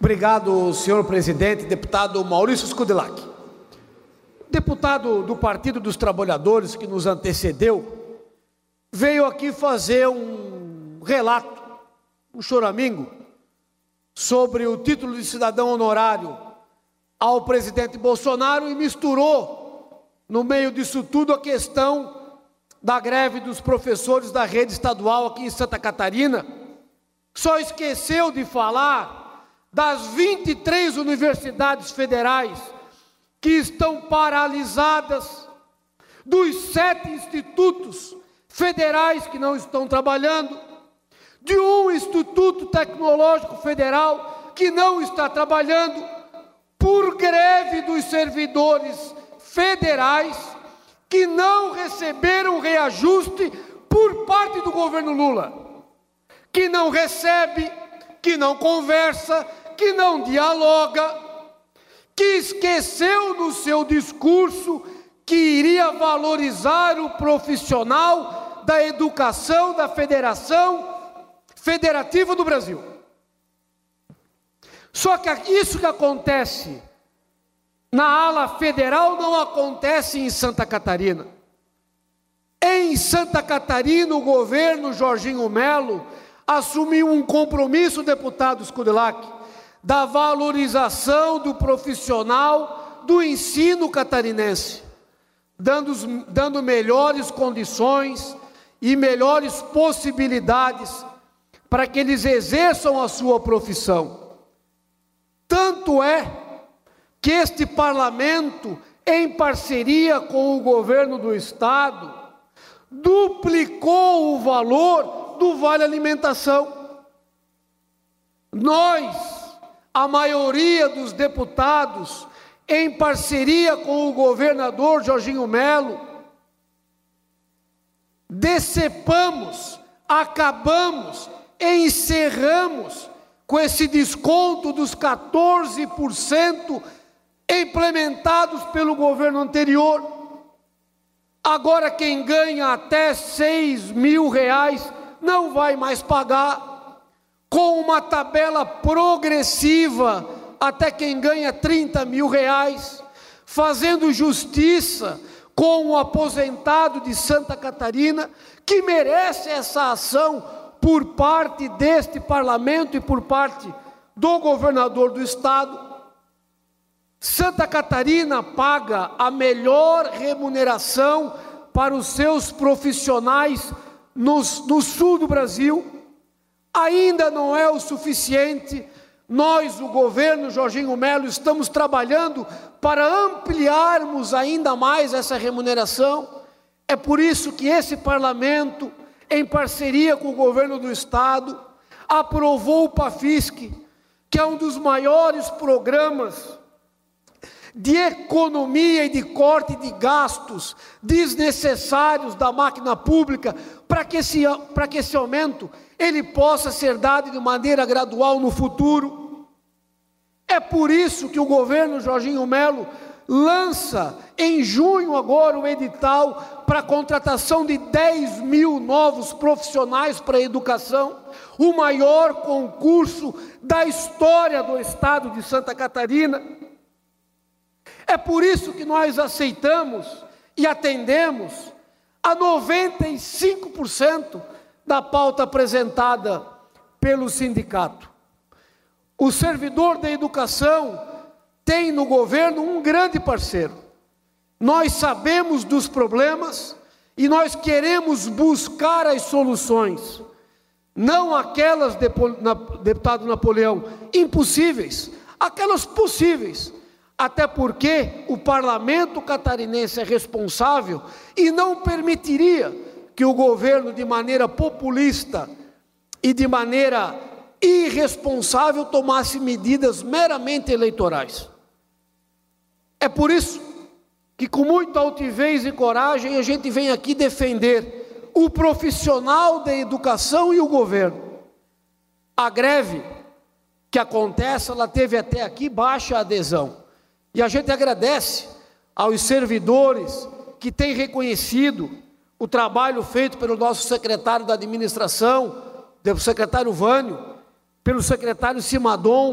Obrigado, senhor presidente, deputado Maurício Scudelac. Deputado do Partido dos Trabalhadores que nos antecedeu, veio aqui fazer um relato, um choramingo, sobre o título de cidadão honorário ao presidente Bolsonaro e misturou, no meio disso tudo, a questão da greve dos professores da rede estadual aqui em Santa Catarina. Só esqueceu de falar das 23 universidades federais que estão paralisadas, dos 7 institutos federais que não estão trabalhando, de um Instituto Tecnológico Federal que não está trabalhando, por greve dos servidores federais que não receberam reajuste por parte do governo Lula, que não recebe, que não conversa, que não dialoga, que esqueceu no seu discurso que iria valorizar o profissional da educação da Federação Federativa do Brasil. Só que isso que acontece na ala federal não acontece em Santa Catarina. Em Santa Catarina, o governo Jorginho Melo assumiu um compromisso, deputado Scudelac, da valorização do profissional do ensino catarinense, dando melhores condições e melhores possibilidades para que eles exerçam a sua profissão. Tanto é que este parlamento, em parceria com o governo do estado, duplicou o valor do Vale Alimentação. Nós, a maioria dos deputados, em parceria com o governador Jorginho Melo, decepamos, acabamos, encerramos com esse desconto dos 14% implementados pelo governo anterior. Agora quem ganha até R$6.000 não vai mais pagar, com uma tabela progressiva até quem ganha R$30.000, fazendo justiça com o aposentado de Santa Catarina, que merece essa ação por parte deste parlamento e por parte do governador do estado. Santa Catarina paga a melhor remuneração para os seus profissionais no sul do Brasil. Ainda não é o suficiente. Nós, o governo Jorginho Melo, estamos trabalhando para ampliarmos ainda mais essa remuneração. É por isso que esse parlamento, em parceria com o governo do estado, aprovou o PAFISC, que é um dos maiores programas de economia e de corte de gastos desnecessários da máquina pública, para que esse aumento ele possa ser dado de maneira gradual no futuro. É por isso que o governo Jorginho Melo lança em junho agora o edital para a contratação de 10.000 novos profissionais para a educação, o maior concurso da história do estado de Santa Catarina. É por isso que nós aceitamos e atendemos a 95% da pauta apresentada pelo sindicato. O servidor da educação tem no governo um grande parceiro. Nós sabemos dos problemas e nós queremos buscar as soluções, não aquelas, deputado Napoleão, impossíveis, aquelas possíveis, até porque o parlamento catarinense é responsável e não permitiria que o governo, de maneira populista e de maneira irresponsável, tomasse medidas meramente eleitorais. É por isso que, com muita altivez e coragem, a gente vem aqui defender o profissional da educação e o governo. A greve que acontece, ela teve até aqui baixa adesão. E a gente agradece aos servidores que têm reconhecido o trabalho feito pelo nosso secretário da administração, pelo secretário Vânio, pelo secretário Simadon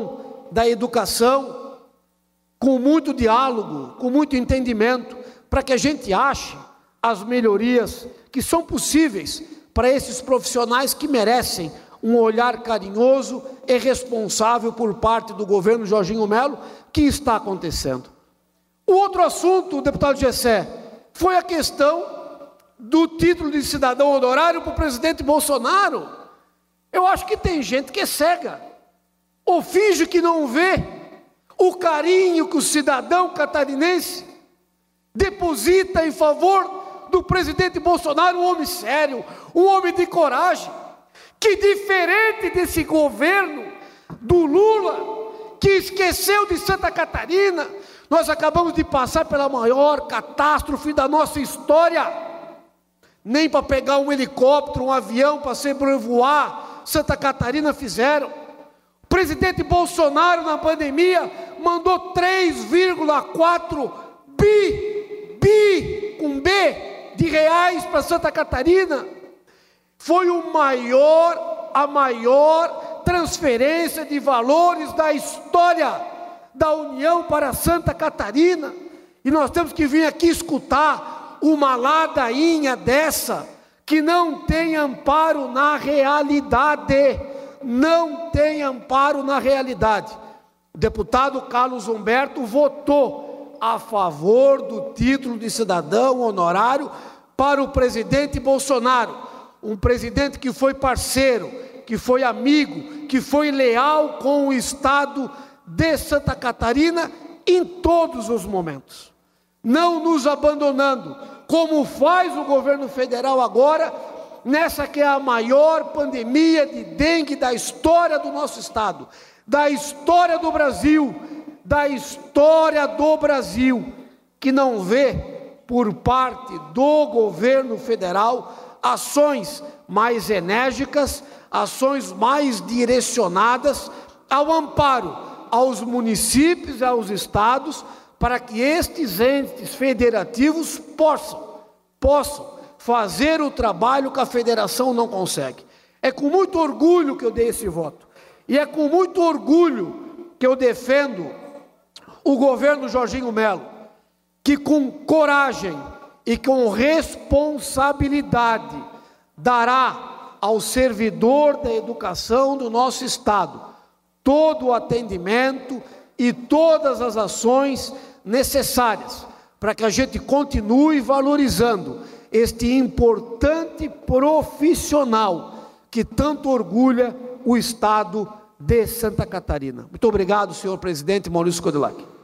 da educação, com muito diálogo, com muito entendimento, para que a gente ache as melhorias que são possíveis para esses profissionais que merecem um olhar carinhoso e responsável por parte do governo Jorginho Melo, que está acontecendo. O outro assunto, deputado Gessé, foi a questão do título de cidadão honorário para o presidente Bolsonaro. Eu acho que tem gente que é cega, ou finge que não vê o carinho que o cidadão catarinense deposita em favor do presidente Bolsonaro, um homem sério, um homem de coragem, que diferente desse governo do Lula, que esqueceu de Santa Catarina, nós acabamos de passar pela maior catástrofe da nossa história. Nem para pegar um helicóptero, um avião para sobrevoar Santa Catarina fizeram. O presidente Bolsonaro, na pandemia, mandou 3,4 com B, de reais para Santa Catarina. Foi a maior transferência de valores da história da União para Santa Catarina. E nós temos que vir aqui escutar uma ladainha dessa, que não tem amparo na realidade. Não tem amparo na realidade. O deputado Carlos Humberto votou a favor do título de cidadão honorário para o presidente Bolsonaro, um presidente que foi parceiro, que foi amigo, que foi leal com o estado de Santa Catarina em todos os momentos, não nos abandonando, como faz o governo federal agora, nessa que é a maior pandemia de dengue da história do nosso estado, da história do Brasil, que não vê por parte do governo federal ações mais enérgicas, ações mais direcionadas ao amparo aos municípios e aos estados, para que estes entes federativos possam fazer o trabalho que a federação não consegue. É com muito orgulho que eu dei esse voto, e é com muito orgulho que eu defendo o governo Jorginho Melo, que com coragem e com responsabilidade dará ao servidor da educação do nosso estado todo o atendimento e todas as ações necessárias para que a gente continue valorizando este importante profissional que tanto orgulha o estado de Santa Catarina. Muito obrigado, senhor presidente Maurício Codilac.